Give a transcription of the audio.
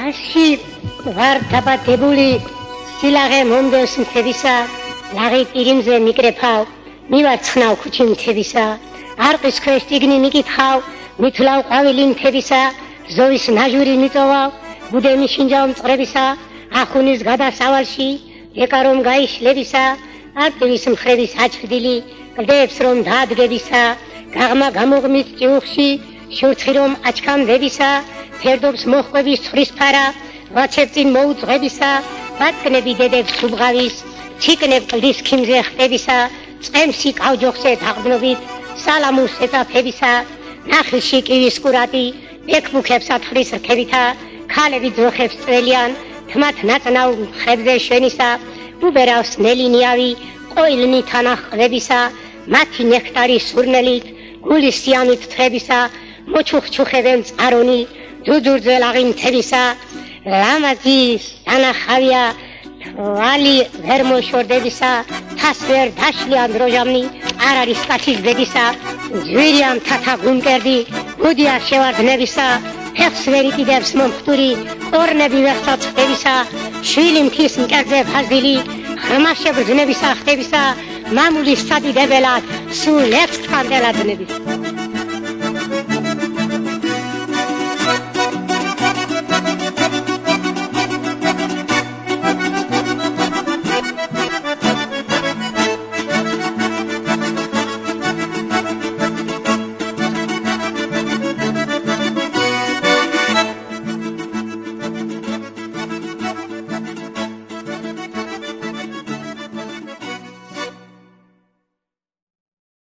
Ashi var დაბადებული სილაღე მომდევს მთებისა ლაღი პირიმზე მიკრეფავ მივარცხნავ ქუჩი მთებისა არყის ქვეშ წიგნი მიკითხავ მითლავ ყვავილი მთებისა ზოვის ნაჟური მიწოვავ ბუდემი შინჯავ მწყრებისა ახუნის გადასავალში ეკარომ გაიშლებისა არტივის მხრების აჩრდილი კლდეებს რომ დაადგებისა გაღმა გამოღმის ჭიუხში შურცხი რომ აჩქამდებისა ფერდობს მოხვების ცხრისფარა ვაჩებწინ მოუძღვებისა ბატკნები დედებს სუბღავის ჩიკნებ კლდის ქიმზე ხტებისა წყემსი კავჯოხზე დაღდნობით სალამურს ეწაფებისა ნახილში კივის კურატი ბექბუქებს ათვლის რქებითა ქალები ძროხებს წველიან თმათ ნაწნავ ხებზე შვენისა უბერავს ნელინიავი ყოილნი თანახყდებისა მათი ნექტარი სურნელით გულის სიამით თრებისა მოჩუხჩუხებენ წყარონი ძუძურძე ლაღი მთებისა ლამაზი სანახავია ვალი ვერ მოშორდებისა თას ვერ დაშლიან დროჟამნი არ არის კაცის ბედისა ძვირია მთათა გუმკერდი გუდია შევარდნებისა ფეხს ვერ იკიდებს მომხტური ყორნები ვერ წაწყდებისა შვილი მთის მკერდზე ფაზილი ღრმა შებრძნებისა ხდებისა მამულის სადიდებელად სულ ერთ თხანდელადნების